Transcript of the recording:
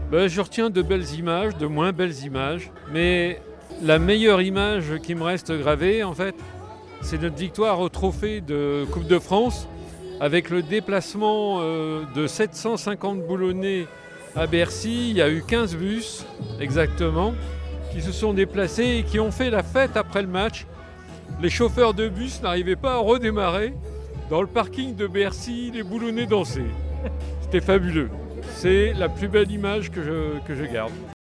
Je retiens de belles images, de moins belles images, mais la meilleure image qui me reste gravée, en fait, c'est notre victoire au trophée de Coupe de France avec le déplacement de 750 Boulonnais à Bercy. Il y a eu 15 bus, exactement, qui se sont déplacés et qui ont fait la fête après le match. Les chauffeurs de bus n'arrivaient pas à redémarrer. Dans le parking de Bercy, les Boulonnais dansaient. C'était fabuleux. C'est la plus belle image que je garde.